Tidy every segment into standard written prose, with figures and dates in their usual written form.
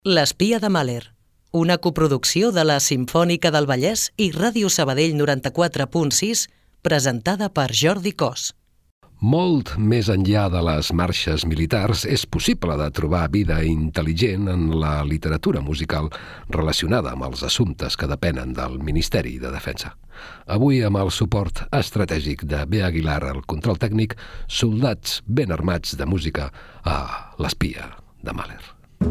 L'espia de Mahler, una coproducció de la Simfònica del Vallès i Ràdio Sabadell 94.6, presentada per Jordi Cos. Molt més enllà de les marxes militars és possible de trobar vida intel·ligent en la literatura musical relacionada amb els assumptes que depenen del Ministeri de Defensa. Avui, amb el suport estratègic de B. Aguilar al control tècnic, soldats ben armats de música a l'espia de Mahler.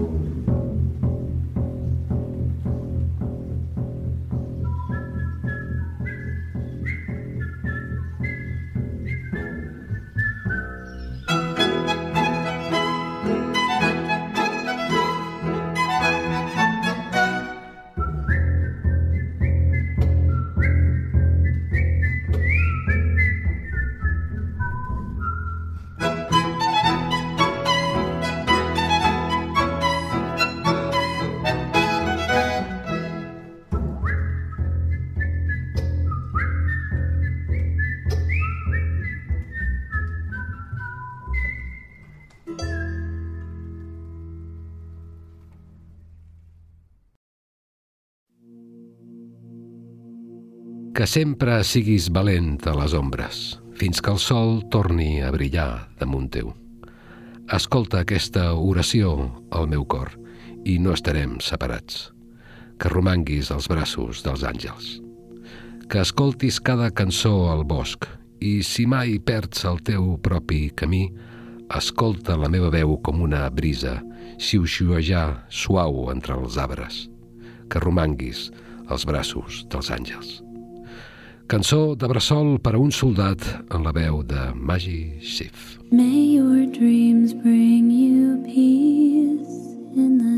Que sempre siguis valent a les ombres, fins que el sol torni a brillar damunt teu. Escolta aquesta oració al meu cor i no estarem separats. Que romanguis als braços dels àngels. Que escoltis cada cançó al bosc i si mai perds el teu propi camí, escolta la meva veu com una brisa xiuxiuejar suau entre els arbres. Que romanguis als braços dels àngels. Cançó de bressol per a un soldat en la veu de Maggie Schiff. May your dreams bring you peace in the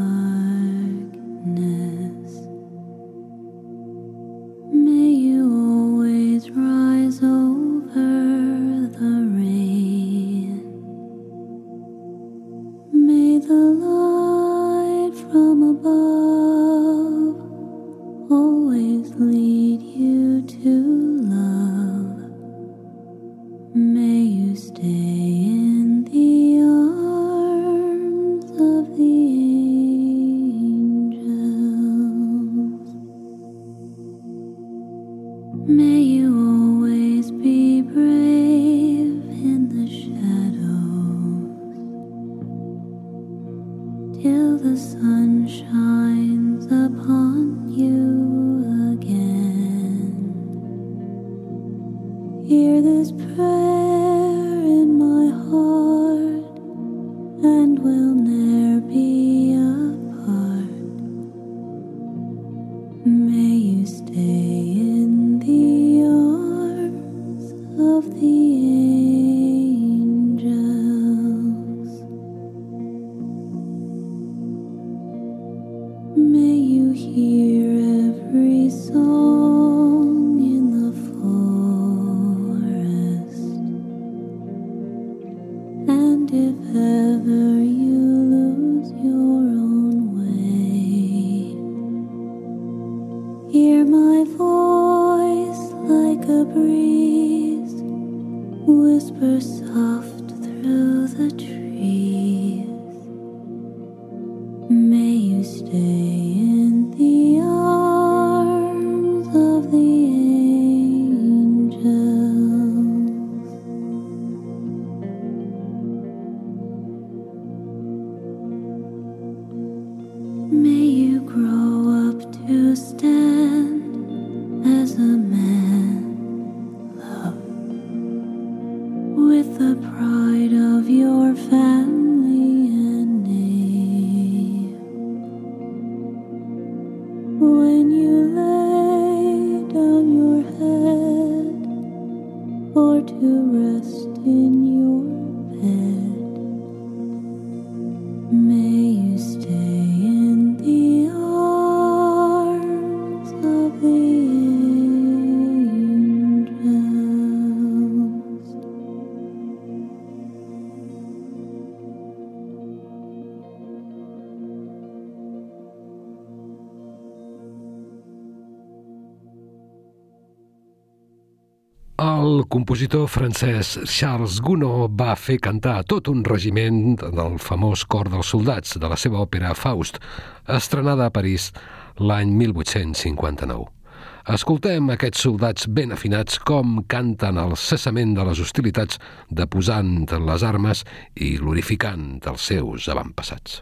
darkness. May you always rise over the rain. May the light from above always lead you to love. May you stay in the arms of the angels. May you always be brave in the shadows till the sun shines upon you. Hear this prayer in my heart, and we'll ne'er be apart. May you stay in the arms of the angels. May you hear every song in the and if ever you lose your own way, hear my voice like a breeze whisper soft through the trees. May you stay in the arms of the angels. May you grow up to stand as a man, love, with the pride of your family and name. El compositor francès Charles Gounod va fer cantar tot un regiment del famós cor dels soldats de la seva òpera Faust, estrenada a París l'any 1859. Escoltem aquests soldats ben afinats com canten el cessament de les hostilitats, deposant les armes i glorificant els seus avantpassats.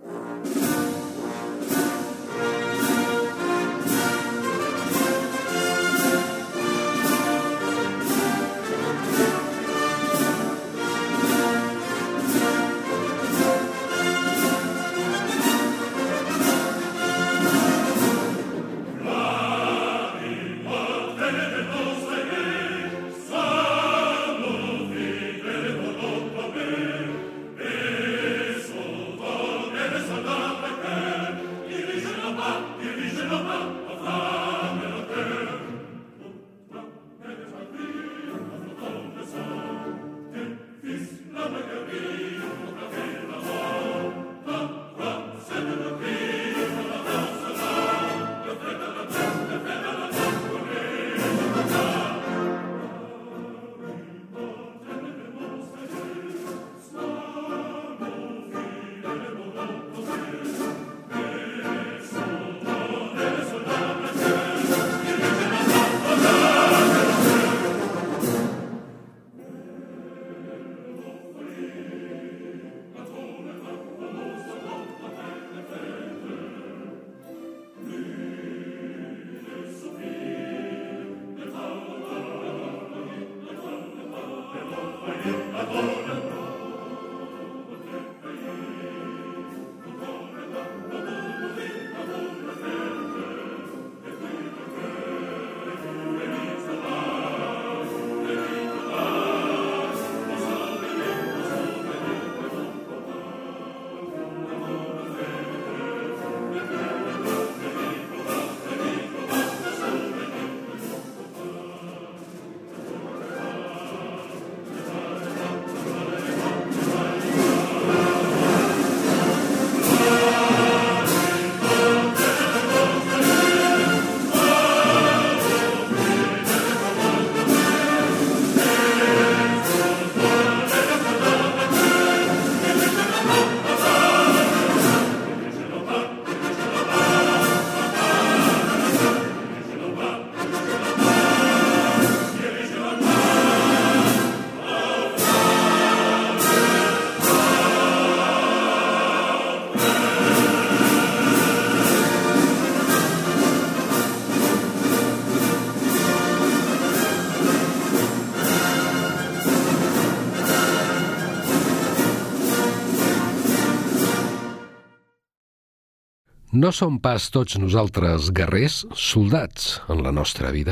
No som pas tots nosaltres guerrers, soldats en la nostra vida?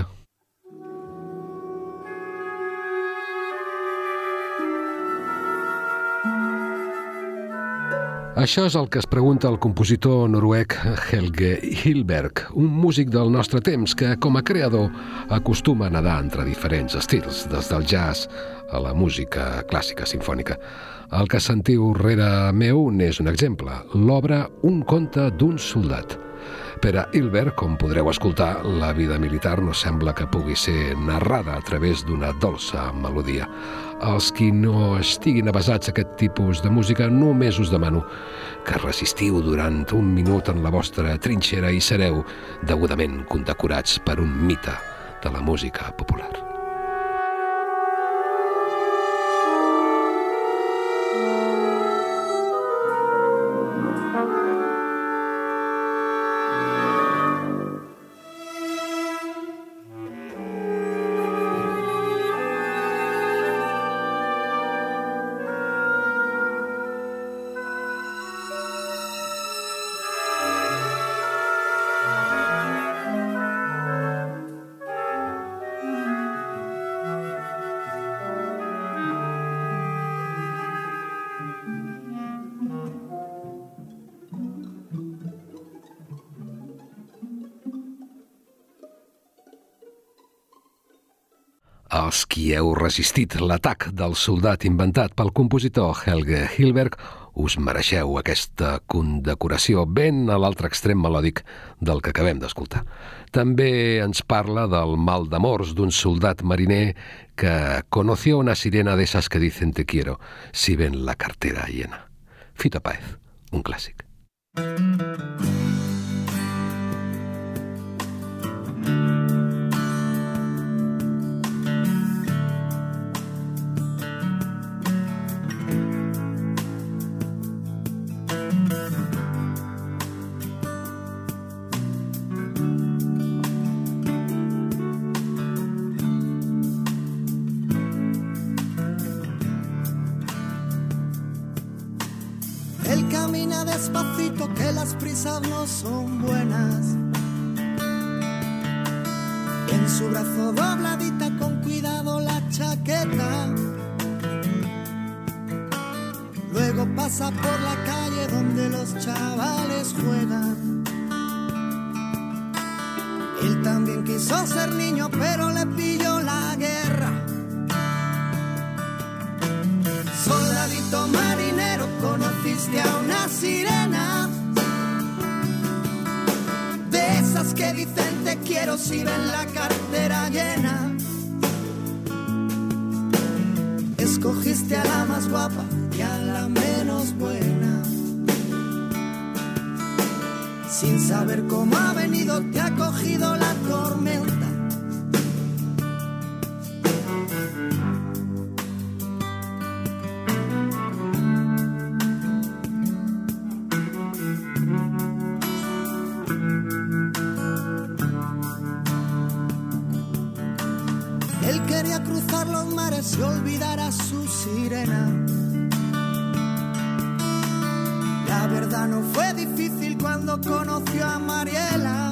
Això és el que es pregunta el compositor noruec Helge Hilberg, un músic del nostre temps que, com a creador, acostuma a nedar entre diferents estils, des del jazz a la música clàssica simfònica. El que sentiu rere meu n'és un exemple, l'obra Un conte d'un soldat. Per a Hilberg, com podreu escoltar, la vida militar no sembla que pugui ser narrada a través d'una dolça melodia. Els qui no estiguin avesats a aquest tipus de música, només us demano que resistiu durant un minut en la vostra trinxera i sereu degudament condecorats per un mite de la música popular. Els qui heu resistit l'atac del soldat inventat pel compositor Helge Hilberg us mereixeu aquesta condecoració ben a l'altre extrem melòdic del que acabem d'escoltar. També ens parla del mal d'amors d'un soldat mariner que conoció una sirena de esas que dicen te quiero si ven la cartera llena. Fito Páez, un clàssic. Despacito, que las prisas no son buenas. En su brazo dobladita con cuidado la chaqueta. Luego pasa por la calle donde los chavales juegan. Él también quiso ser niño, pero le pilló la guerra. Soldadito marinero, conociste a una sirena, de esas que dicen te quiero si ven la cartera llena. Escogiste a la más guapa y a la menos buena. Sin saber cómo ha venido te ha cogido la tormenta. Él quería cruzar los mares y olvidar a su sirena. La verdad no fue difícil cuando conoció a Mariela,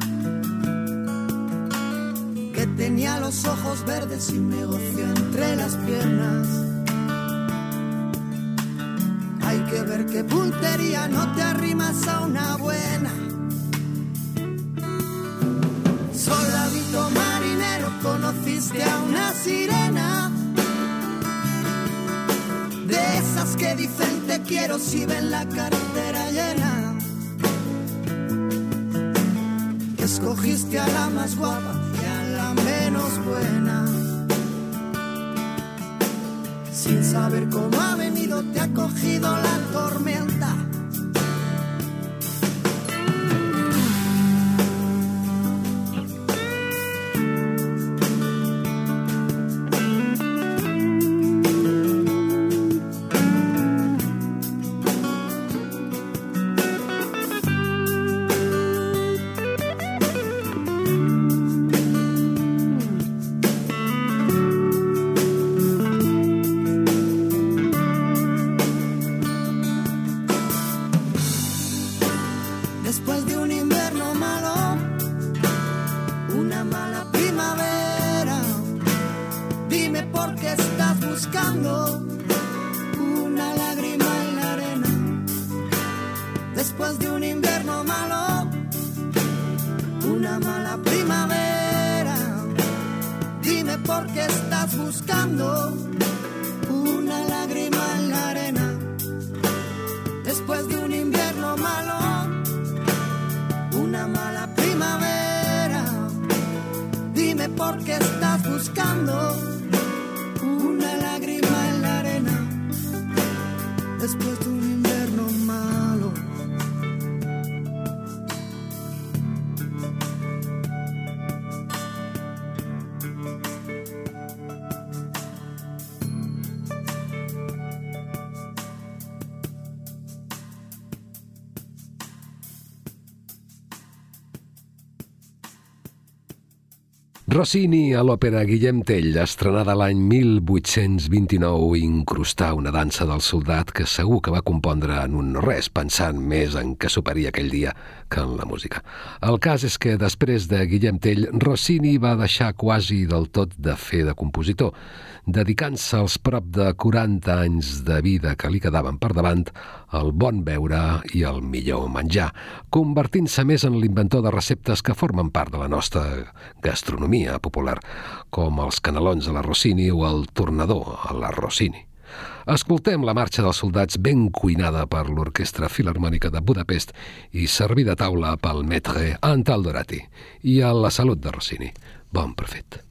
que tenía los ojos verdes y un negocio entre las piernas. Hay que ver qué puntería, no te arrimas a una buena. Soldadito marinero, conociste a una sirena, de esas que dicen te quiero si ven la cartera llena. Escogiste a la más guapa y a la menos buena. Sin saber cómo ha venido te ha cogido la tormenta. Después de un invierno malo, una mala primavera, dime por qué estás buscando una lágrima en la arena. Después de un invierno malo, una mala primavera, dime por qué estás buscando una lágrima en la arena. Después de un invierno malo, una mala primavera, dime por qué estás buscando una lágrima en la arena. Después de un invierno malo. Rossini a l'òpera Guillem Tell, estrenada l'any 1829, incrustà una dansa del soldat que segur que va compondre en un no res, pensant més en què superaria aquell dia que en la música. El cas és que després de Guillem Tell, Rossini va deixar quasi del tot de fer de compositor, dedicant-se als prop de 40 anys de vida que li quedaven per davant al bon beure i al millor menjar, convertint-se més en l'inventor de receptes que formen part de la nostra gastronomia popular, com els canelons a la Rossini o el tornador a la Rossini. Escoltem la marxa dels soldats ben cuinada per l'Orquestra Filharmònica de Budapest i servida a taula pel maître Antal Dorati i a la salut de Rossini. Bon profit.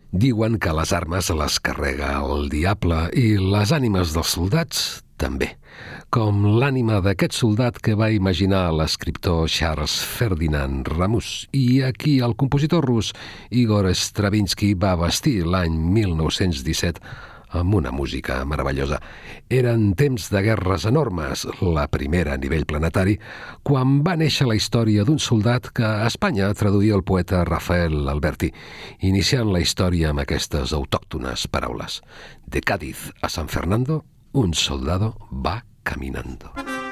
Diuen que les armes les carrega el diable i les ànimes dels soldats també, com l'ànima d'aquest soldat que va imaginar l'escriptor Charles Ferdinand Ramus i a qui el compositor rus Igor Stravinsky va vestir l'any 1917 amb una música meravellosa. Eren temps de guerres enormes, la primera a nivell planetari, quan va néixer la història d'un soldat que a Espanya traduïa el poeta Rafael Alberti, iniciant la història amb aquestes autòctones paraules. De Cádiz a San Fernando, un soldado va caminando.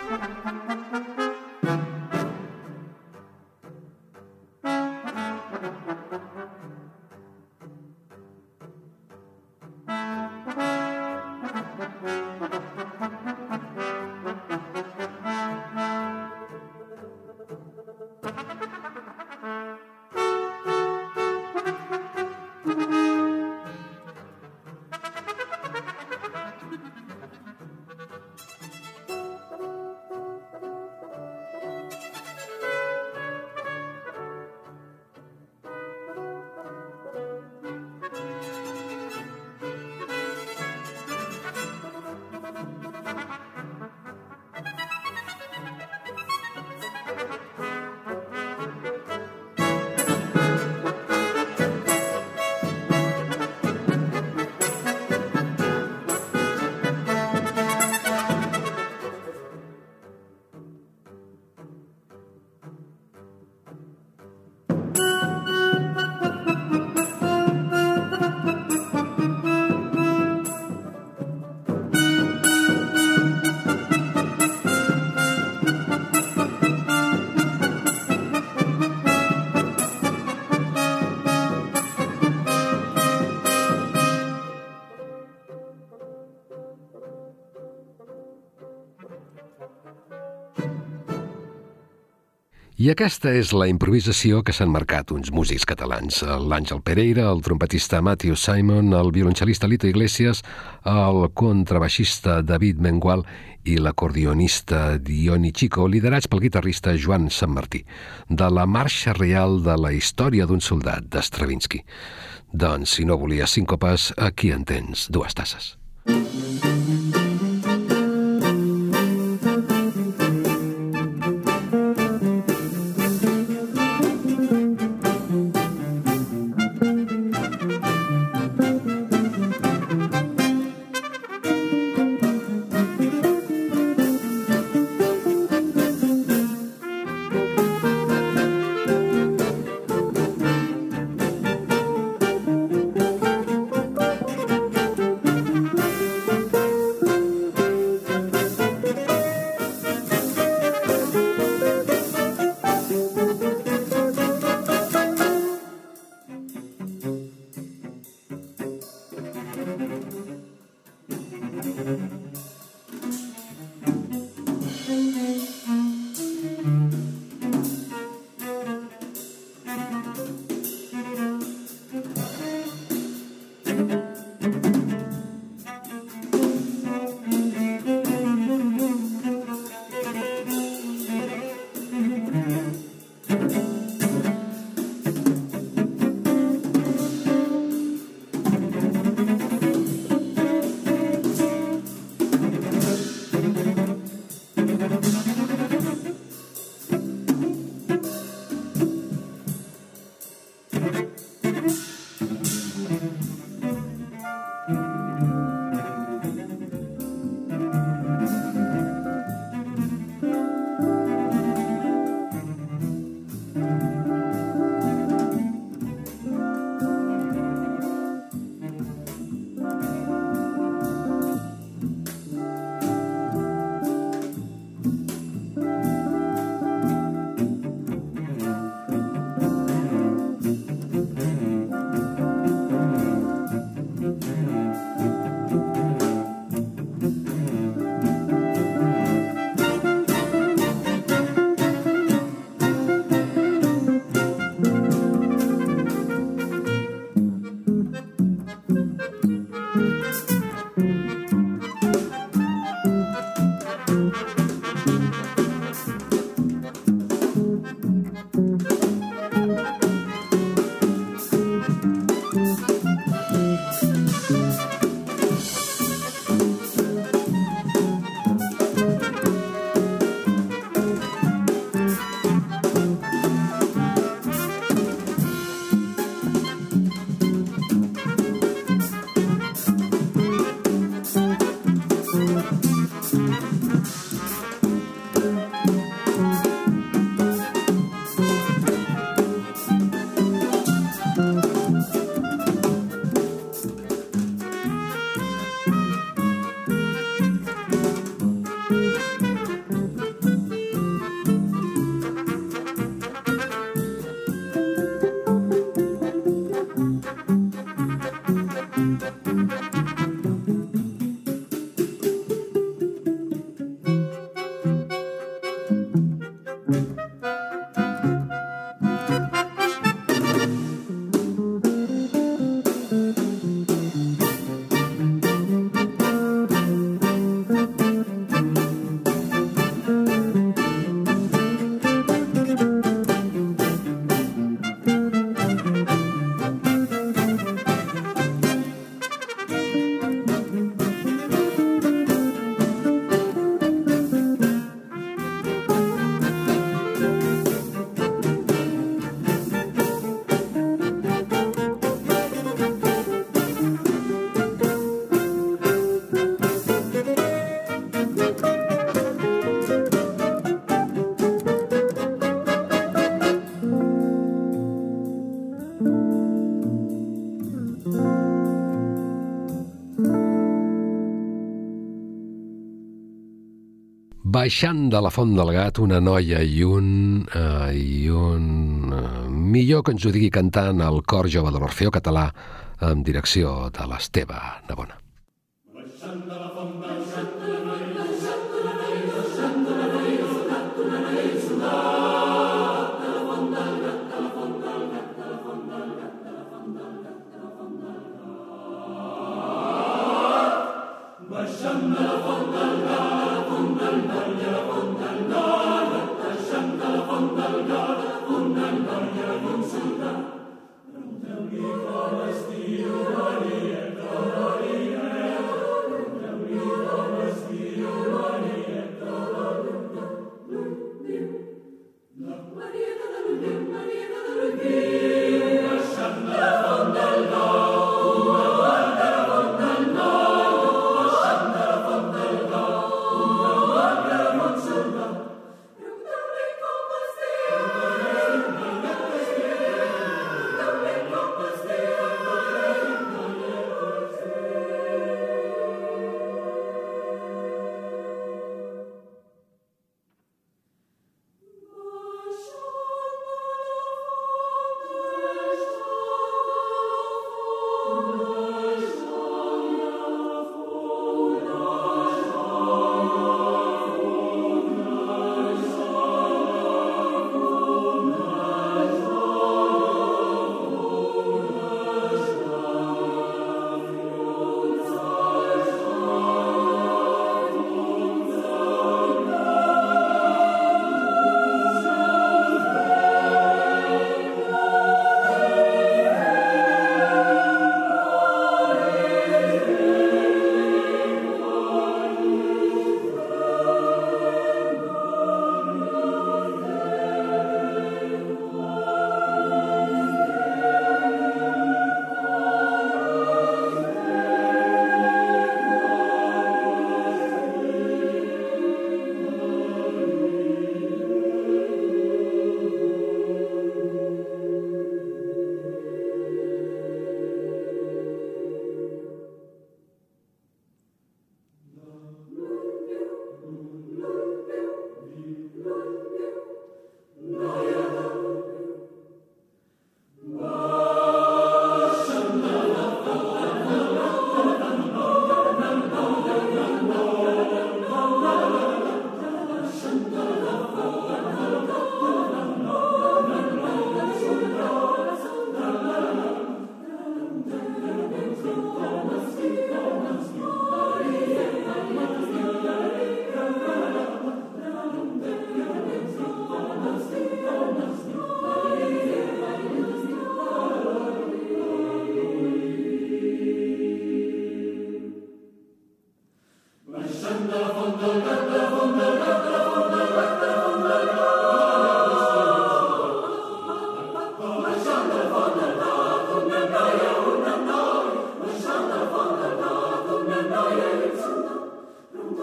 I aquesta és la improvisació que s'han marcat uns músics catalans. L'Àngel Pereira, el trompetista Matthew Simon, el violoncel·lista Lito Iglesias, el contrabaixista David Mengual i l'acordionista Diony Chico, liderats pel guitarrista Joan Sanmartí, de la marxa real de la història d'un soldat d'Stravinsky. Doncs, si no volies síncopes, aquí en tens 2 tasses. Baixant de la Font del Gat, una noia i un millor que ens ho digui cantant el cor jove de l'Orfeó Català amb direcció de l'Esteve Navona. Baixant de la Font del Gat, Maria,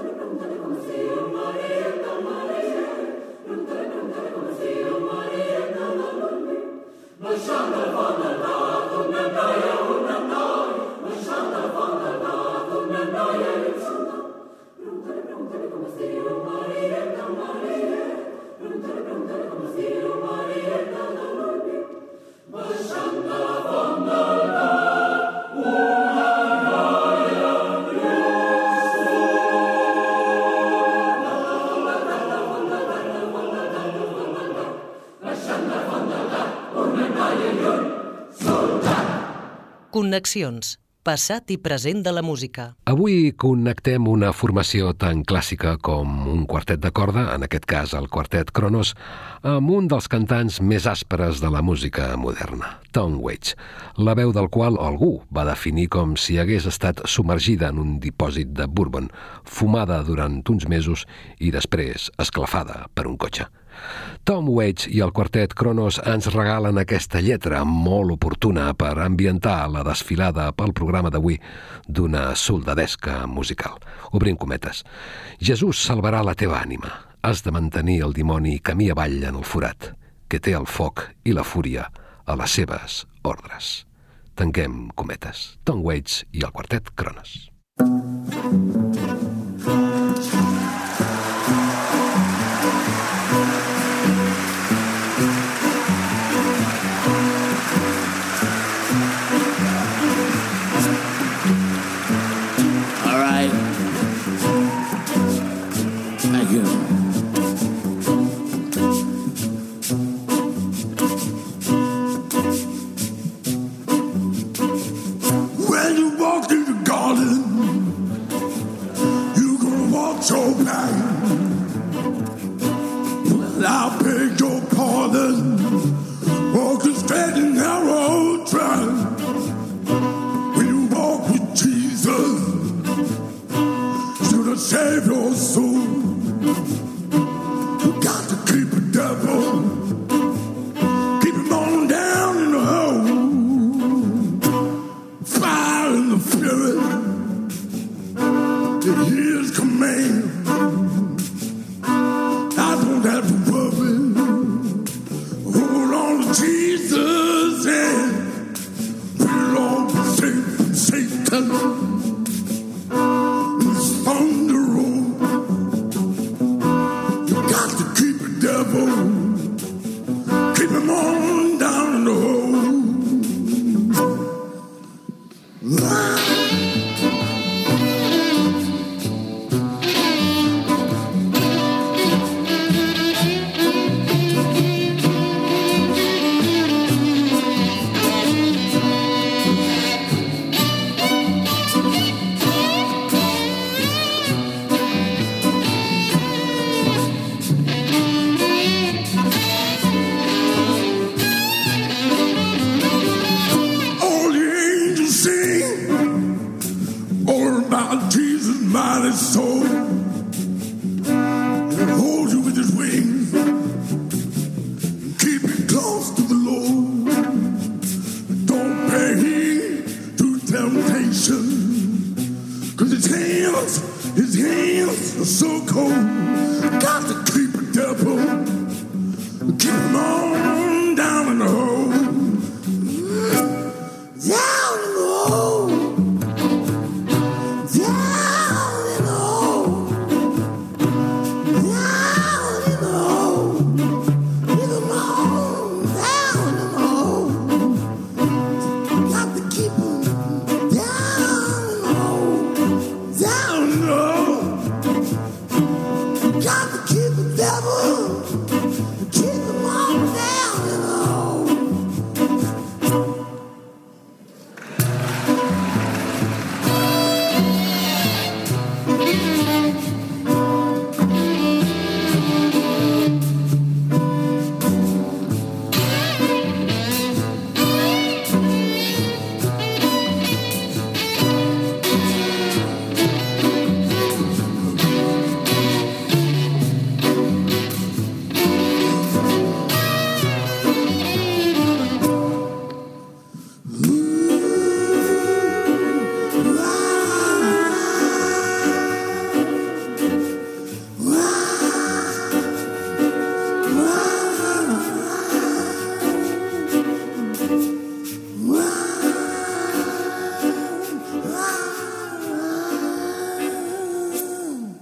Connexions, passat i present de la música. Avui connectem una formació tan clàssica com un quartet de corda, en aquest cas el quartet Kronos, amb un dels cantants més àsperes de la música moderna, Tom Waits, la veu del qual algú va definir com si hagués estat submergida en un dipòsit de bourbon, fumada durant uns mesos i després esclafada per un cotxe. Tom Waits i el quartet Kronos ens regalen aquesta lletra molt oportuna per ambientar la desfilada pel programa d'avui d'una soldadesca musical. Obrim cometes. Jesús salvarà la teva ànima. Has de mantenir el dimoni camí avall en el forat, que té el foc i la fúria a les seves ordres. Tanquem cometes. Tom Waits i el quartet Kronos. When you walk in the garden, you're gonna walk so blind. Well, I'll beg your pardon, walking straight and narrow track. When you walk with Jesus, to save your soul, you got to keep the devil, keep him on down in the hole. Fire in the fury, to his command. I don't have to worry. Hold on to Jesus' hand. We'll all be safe from Satan. On the road, you got to keep the devil, keep him on down in the hole. Mighty soul, and hold you with his wings, and keep you close to the Lord. Don't pay heed to temptation, 'cause his hands are so cold. Got to keep the devil, keep him on down in the hole. Down in the hole. Got to keep the devil, keep him on down.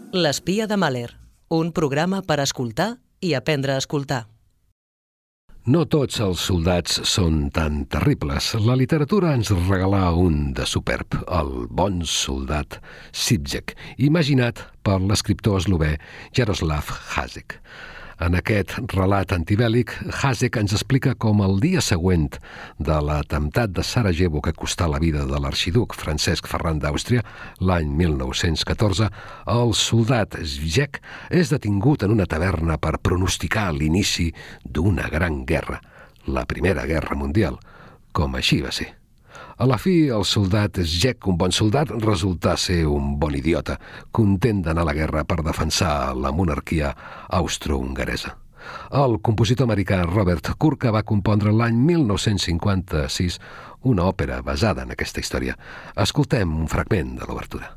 L'espia de Mahler, un programa per escoltar i aprendre a escoltar. No tots els soldats són tan terribles. La literatura ens regalà un de superb, el bon soldat Sibjek, imaginat per l'escriptor eslovè Jaroslav Hasek. En aquest relat antibèl·lic, Hasek ens explica com el dia següent de l'atemptat de Sarajevo que costà la vida de l'arxiduc Francesc Ferran d'Àustria, l'any 1914, el soldat Sibjek és detingut en una taverna per pronosticar l'inici d'una gran guerra, la Primera Guerra Mundial, com així va ser. A la fi, el soldat Sibjek, un bon soldat, resultà ser un bon idiota, content d'anar a la guerra per defensar la monarquia austro-hongaresa. El compositor americà Robert Kurka va compondre l'any 1956 una òpera basada en aquesta història. Escoltem un fragment de l'obertura.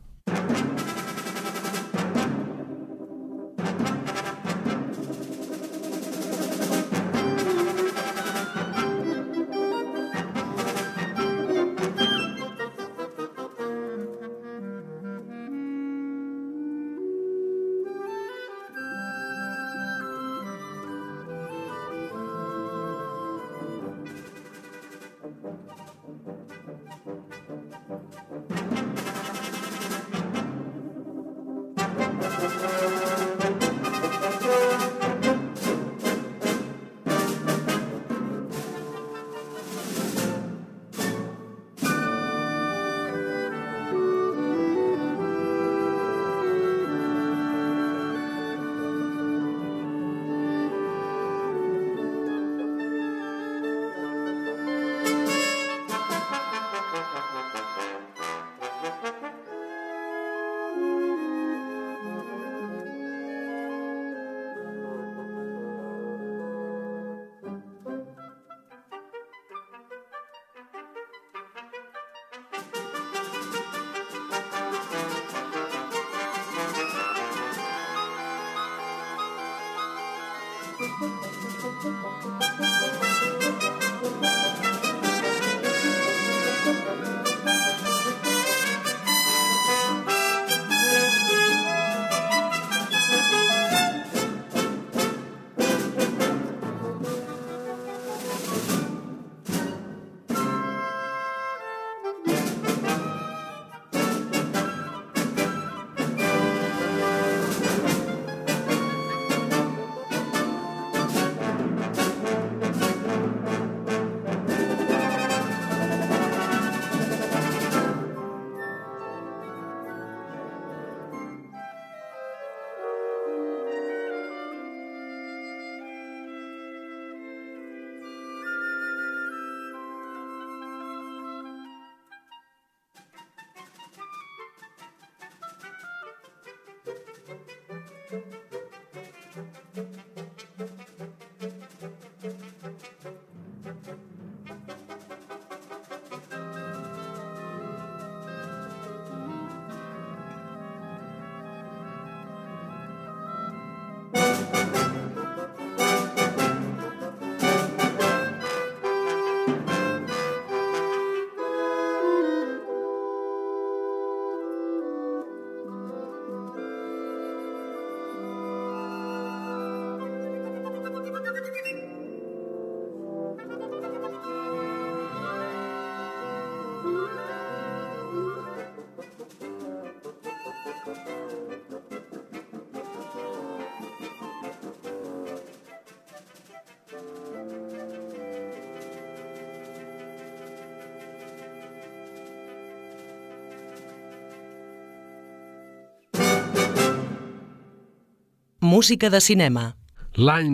Música de cinema. L'any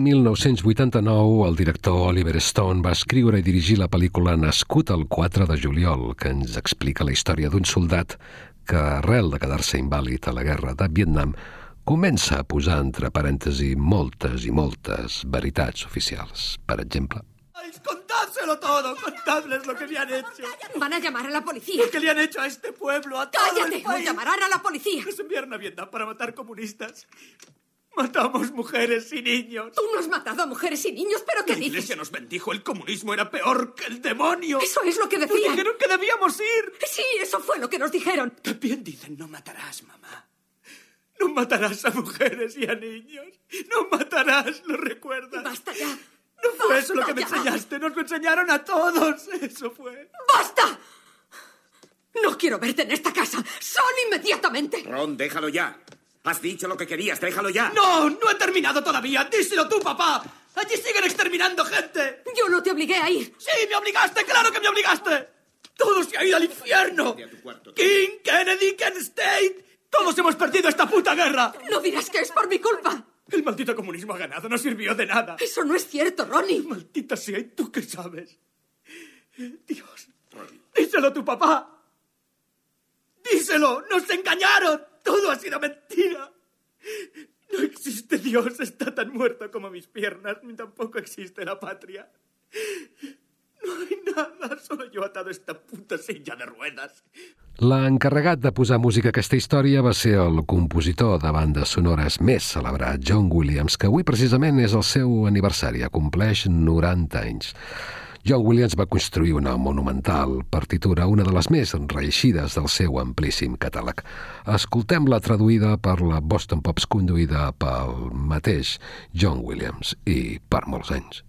1989, el director Oliver Stone va escriure i dirigir la pel·lícula Nascut el 4 de juliol, que ens explica la història d'un soldat que, arrel de quedar-se invàlid a la guerra de Vietnam, comença a posar entre parèntesi moltes i moltes veritats oficials. Per exemple... ¡Contádsselo todo! ¡Contadles lo que le han hecho! Van a llamar a la policía. Lo que le han hecho a este pueblo, a todo ¡Cállate! el país. ¡O llamarán a la policía! Nos enviaron a Vietnam para matar comunistas. Matamos mujeres y niños. Tú no has matado a mujeres y niños, ¿pero qué La dices? iglesia nos bendijo. El comunismo era peor que el demonio. Eso es lo que Nos decían. dijeron que debíamos ir. Sí, eso fue lo que nos dijeron. También dicen no matarás, mamá. No matarás a mujeres y a niños. No matarás, ¿lo recuerdas? ¡Basta ya! No fue eso lo que me ¡Basta ya! enseñaste, nos lo enseñaron a todos. Eso fue. ¡Basta! No quiero verte en esta casa. ¡Sal inmediatamente! Ron, déjalo ya. Has dicho lo que querías, déjalo ya. No, no he terminado todavía. Díselo tú, papá. Allí siguen exterminando gente. Yo no te obligué a ir. Sí, me obligaste, claro que me obligaste. Todo se ha ido al infierno. Vete a tu cuarto. King, Kennedy, Kent State. Todos hemos perdido esta puta guerra. No dirás que es por mi culpa. El maldito comunismo ha ganado, no sirvió de nada. Eso no es cierto, Ronnie. Maldita sea, ¿y tú qué sabes? Dios, díselo a tu papá. Díselo, nos engañaron. Todo ha sido mentira. No existe Dios, está tan muerto como mis piernas, ni tampoco existe la patria. No hay nada, solo yo atado a esta puta silla de ruedas. L'encarregat de posar música a aquesta història va ser el compositor de bandes sonores més celebrat, John Williams, que avui precisament és el seu aniversari, compleix 90 anys. John Williams va construir una monumental partitura, una de les més reeixides del seu amplíssim catàleg. Escoltem-la traduïda per la Boston Pops, conduïda pel mateix John Williams i per molts anys.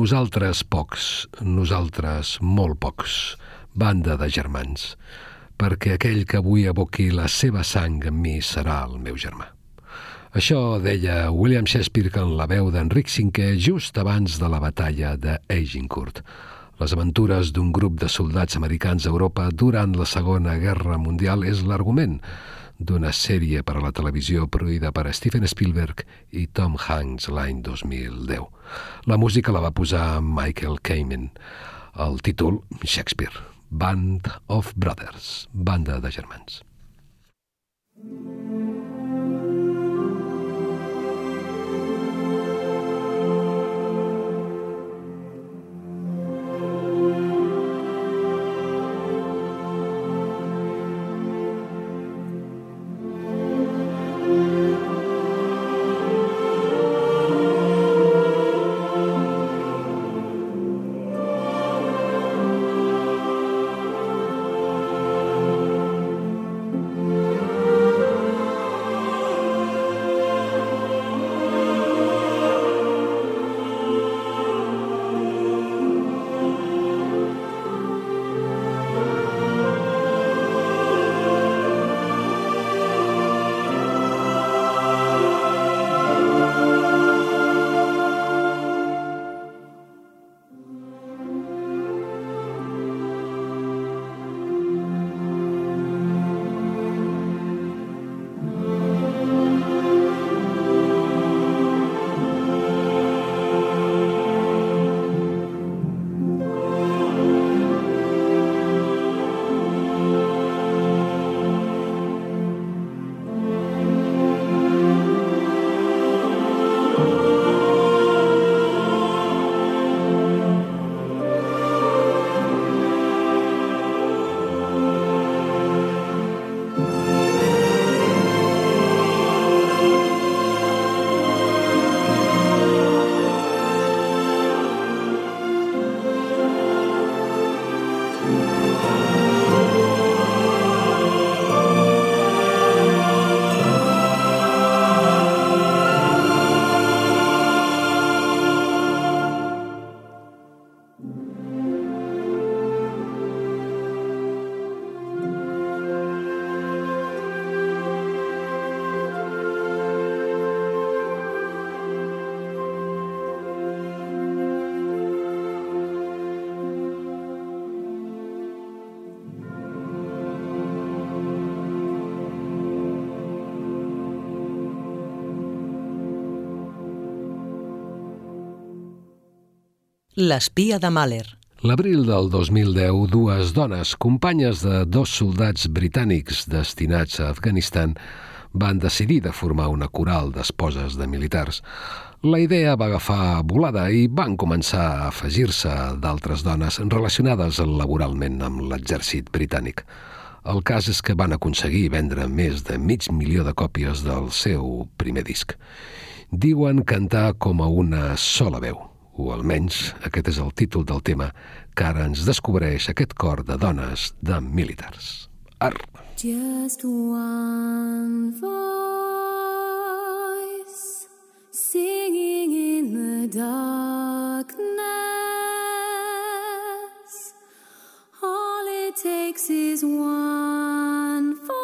nosaltres pocs, nosaltres molt pocs, banda de germans, perquè aquell que avui aboqui la seva sang en mi serà el meu germà. Això deia William Shakespeare en la veu d'Enric V just abans de la batalla d'Agincourt. Les aventures d'un grup de soldats americans a Europa durant la Segona Guerra Mundial és l'argument d'una sèrie per a la televisió produïda per Steven Spielberg i Tom Hanks l'any 2010. La música la va posar Michael Kamen. El títol, Shakespeare, Band of Brothers, banda de germans. L'espia de Mahler. L'abril del 2010, dues dones, companyes de dos soldats britànics destinats a Afganistan, van decidir de formar una coral d'esposes de militars. La idea va agafar volada i van començar a afegir-se d'altres dones relacionades laboralment amb l'exèrcit britànic. El cas és que van aconseguir vendre més de 500.000 de còpies del seu primer disc. Diuen cantar com a una sola veu, o almenys aquest és el títol del tema que ara ens descobreix aquest cor de dones de militars. Arr! Just one voice singing in the darkness. All it takes is one voice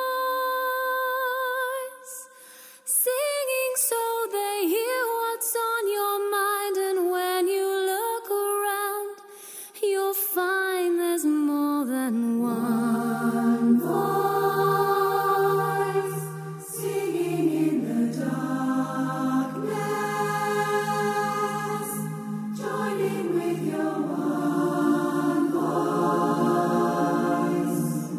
singing so they hear what's on your mind, and when you look around you'll find there's more than one voice singing in the darkness, joining with your one voice.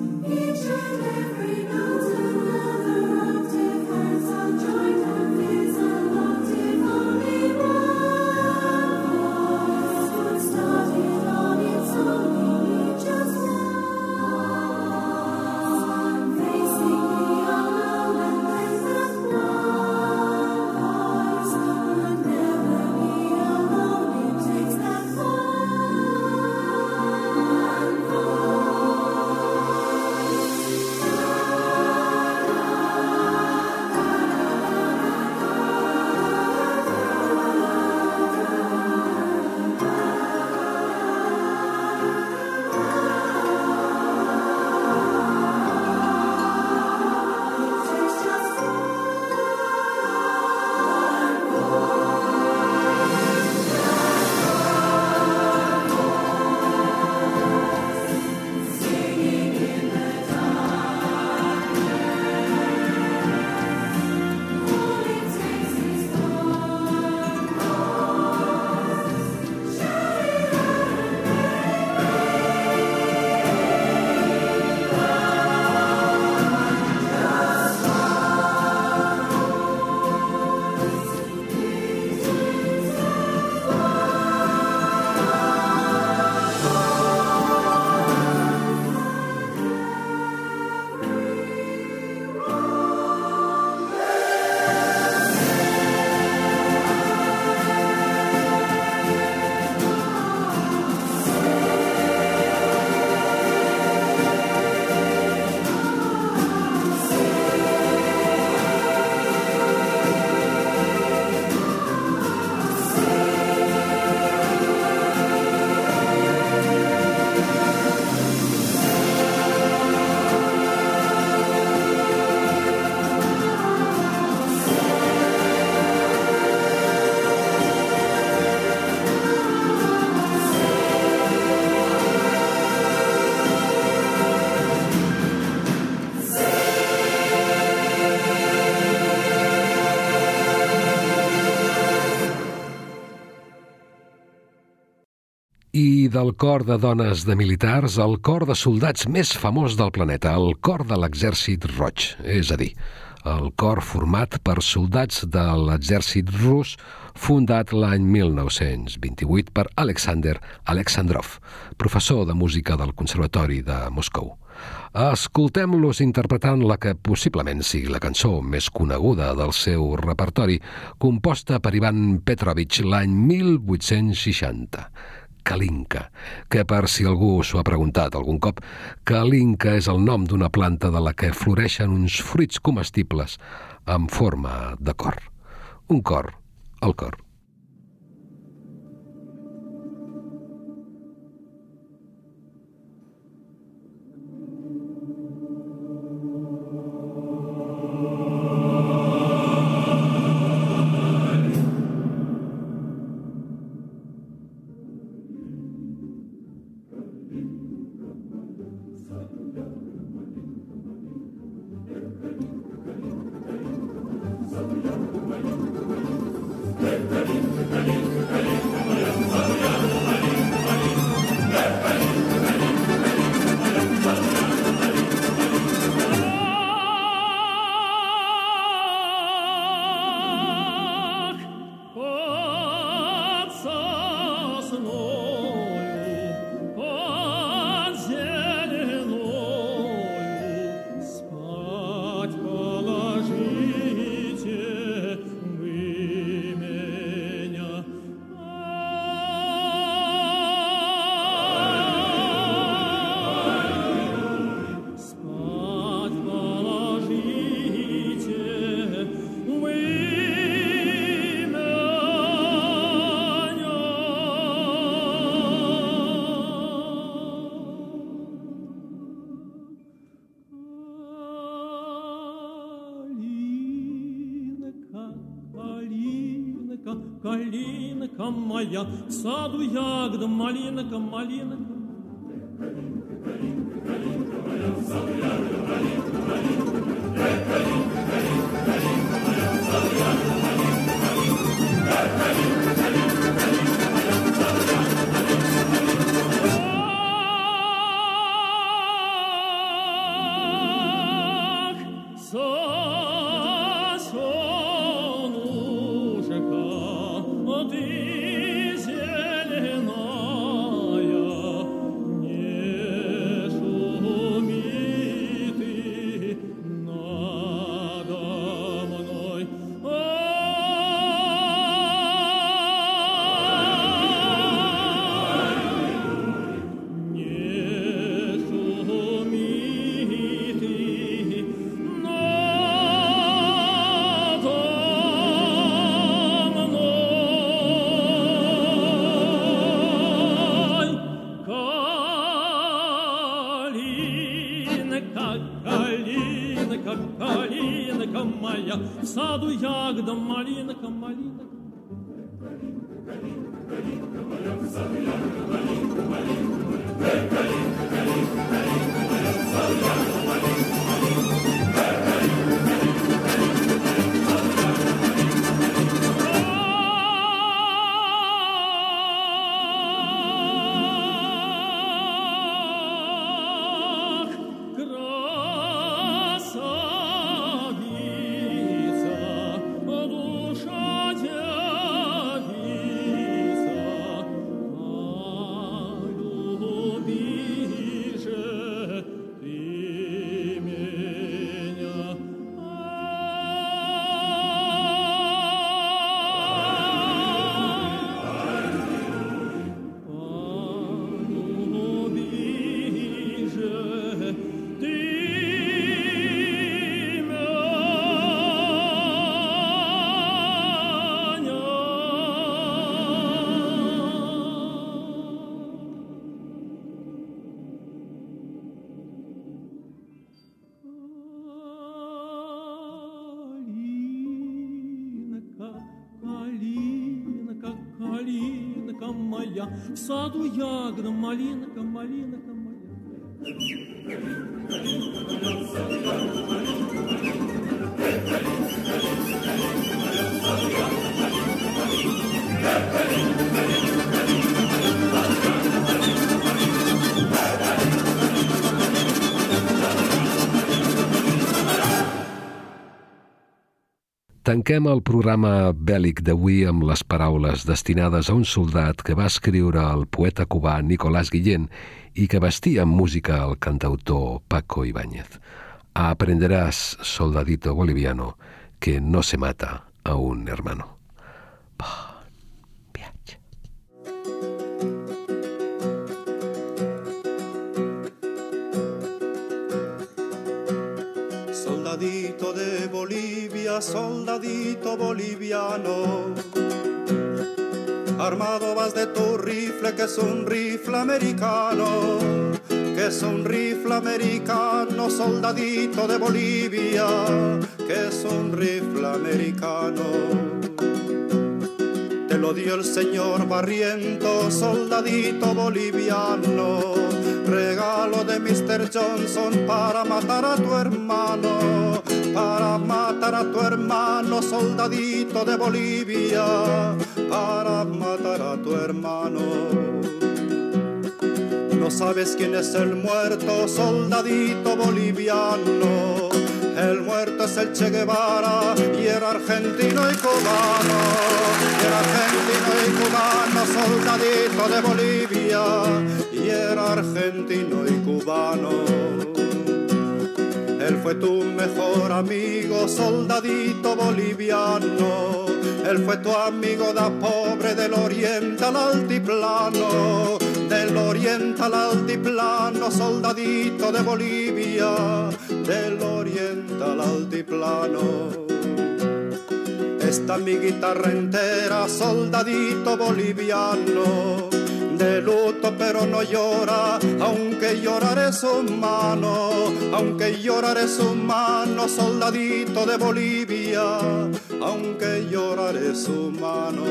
i del cor de dones de militars, el cor de soldats més famós del planeta, el cor de l'Exèrcit Roig, és a dir, el cor format per soldats de l'exèrcit rus fundat l'any 1928 per Alexander Alexandrov, professor de música del Conservatori de Moscou. Escoltem-los interpretant la que possiblement sigui la cançó més coneguda del seu repertori, composta per Ivan Petrovich l'any 1860, Kalinka, que per si algú s'ho ha preguntat algun cop, Kalinka és el nom d'una planta de la que floreixen uns fruits comestibles en forma de cor. Un cor al cor. Калинка моя, в саду ягода, малинка, малинка. Калинка моя, в саду ягода, малинка, малинка. Калинка моя, в саду ягода, малинка, малинка. Калинка моя, в саду ягода, Калинка моя, в саду ягода, малинка, малинка. Калинка моя, в саду ягода, малинка, малинка. Калинка моя, в саду ягода, малинка, малинка. Калинка моя, в саду ягода, малинка, малинка моя. Калинка моя, в саду ягода, малинка, малинка. Калинка моя, в саду ягода, малинка, малинка. Tanquem el programa bèl·lic d'avui amb les paraules destinades a un soldat que va escriure el poeta cubà Nicolás Guillén i que vestia amb música el cantautor Paco Ibáñez. Aprenderás, soldadito boliviano, que no se mata a un hermano. Bon viatge. Soldadito de Bolivia, soldadito boliviano, armado vas de tu rifle, que es un rifle americano, que es un rifle americano, soldadito de Bolivia, que es un rifle americano. Te lo dio el señor Barriento, soldadito boliviano, regalo de Mr. Johnson para matar a tu hermano, para matar a tu hermano, soldadito de Bolivia, para matar a tu hermano. No sabes quién es el muerto, soldadito boliviano. El muerto es el Che Guevara y era argentino y cubano. Era argentino y cubano, soldadito de Bolivia. Y era argentino y cubano. Él fue tu mejor amigo, soldadito boliviano. Él fue tu amigo da pobre del oriente al altiplano. Del oriente al altiplano, soldadito de Bolivia. Del oriente al altiplano. Esta mi guitarra entera, soldadito boliviano. De luto pero no llora, aunque llorar es humano, aunque llorar es humano, soldadito de Bolivia, aunque llorar es humano.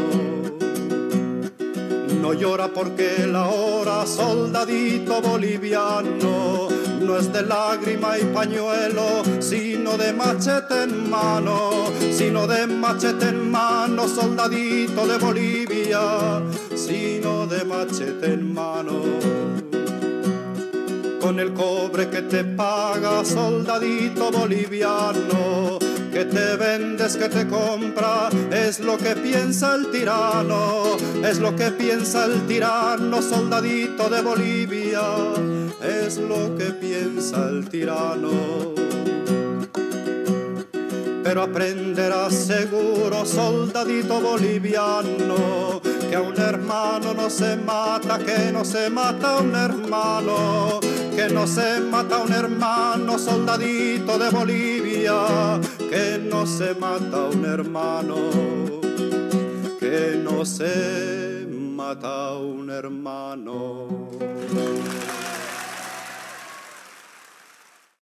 No llora porque la hora, soldadito boliviano, no es de lágrima y pañuelo, sino de machete en mano, sino de machete en mano, soldadito de Bolivia, sino de machete en mano. Con el cobre que te paga, soldadito boliviano, que te vendes, que te compra, es lo que piensa el tirano, es lo que piensa el tirano, soldadito de Bolivia, es lo que piensa el tirano. Pero aprenderás seguro, soldadito boliviano, que a un hermano no se mata, que no se mata a un hermano, que no se mata a un hermano, soldadito de Bolivia, que no se mata a un hermano, que no se mata a un hermano.